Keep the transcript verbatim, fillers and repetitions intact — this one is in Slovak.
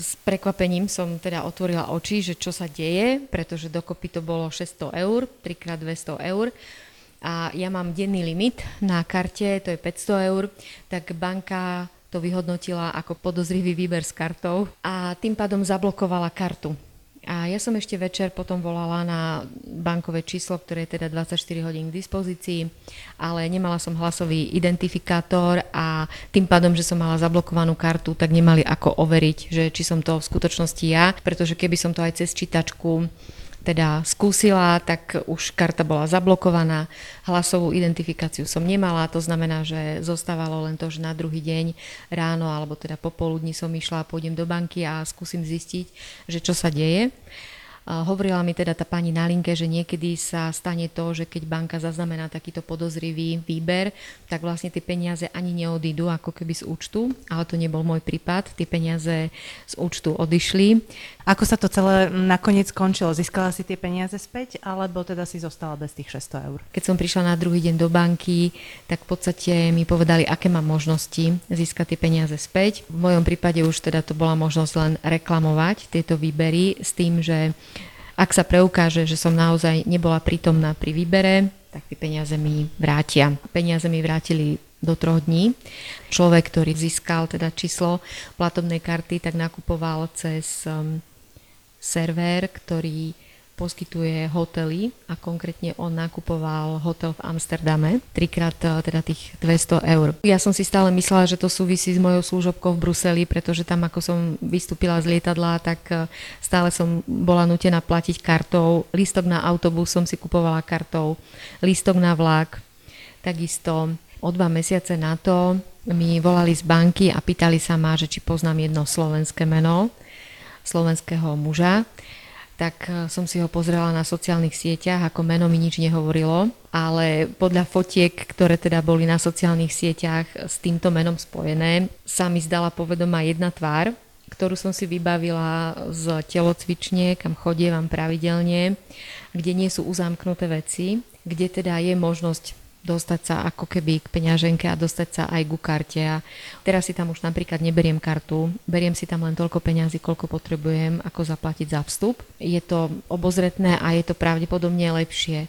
S prekvapením som teda otvorila oči, že čo sa deje, pretože dokopy to bolo šesťsto eur, tri krát dvesto eur. A ja mám denný limit na karte, to je päťsto eur, tak banka to vyhodnotila ako podozrivý výber s kartou a tým pádom zablokovala kartu. A ja som ešte večer potom volala na bankové číslo, ktoré je teda dvadsaťštyri hodín k dispozícii, ale nemala som hlasový identifikátor a tým pádom, že som mala zablokovanú kartu, tak nemali ako overiť, že či som to v skutočnosti ja, pretože keby som to aj cez čítačku teda skúsila, tak už karta bola zablokovaná, hlasovú identifikáciu som nemala, to znamená, že zostávalo len to, že na druhý deň ráno alebo teda popoludní som išla a pôjdem do banky a skúsim zistiť, že čo sa deje. Hovorila mi teda tá pani na linke, že niekedy sa stane to, že keď banka zaznamená takýto podozrivý výber, tak vlastne tie peniaze ani neodídu ako keby z účtu, ale to nebol môj prípad, tie peniaze z účtu odišli. Ako sa to celé nakoniec skončilo? Získala si tie peniaze späť, alebo teda si zostala bez tých šesťsto eur? Keď som prišla na druhý deň do banky, tak v podstate mi povedali, aké mám možnosti získať tie peniaze späť. V mojom prípade už teda to bola možnosť len reklamovať tieto výbery s tým, že ak sa preukáže, že som naozaj nebola prítomná pri výbere, tak tie peniaze mi vrátia. Peniaze mi vrátili do troch dní. Človek, ktorý získal teda číslo platobnej karty, tak nakupoval cez um, server, ktorý poskytuje hotely a konkrétne on nakupoval hotel v Amsterdame, trikrát teda tých dvesto eur. Ja som si stále myslela, že to súvisí s mojou služobkou v Bruseli, pretože tam ako som vystúpila z lietadla, tak stále som bola nútená platiť kartou. Lístok na autobus som si kupovala kartou, lístok na vlak. Takisto o dva mesiace na to mi volali z banky a pýtali sa ma, že či poznám jedno slovenské meno, slovenského muža. Tak som si ho pozrela na sociálnych sieťach, ako meno mi nič nehovorilo, ale podľa fotiek, ktoré teda boli na sociálnych sieťach s týmto menom spojené, sa mi zdala povedomá jedna tvár, ktorú som si vybavila z telocvične, kam chodievam pravidelne, kde nie sú uzamknuté veci, kde teda je možnosť dostať sa ako keby k peňaženke a dostať sa aj ku karte. A teraz si tam už napríklad neberiem kartu, beriem si tam len toľko peňazí, koľko potrebujem, ako zaplatiť za vstup. Je to obozretné a je to pravdepodobne lepšie,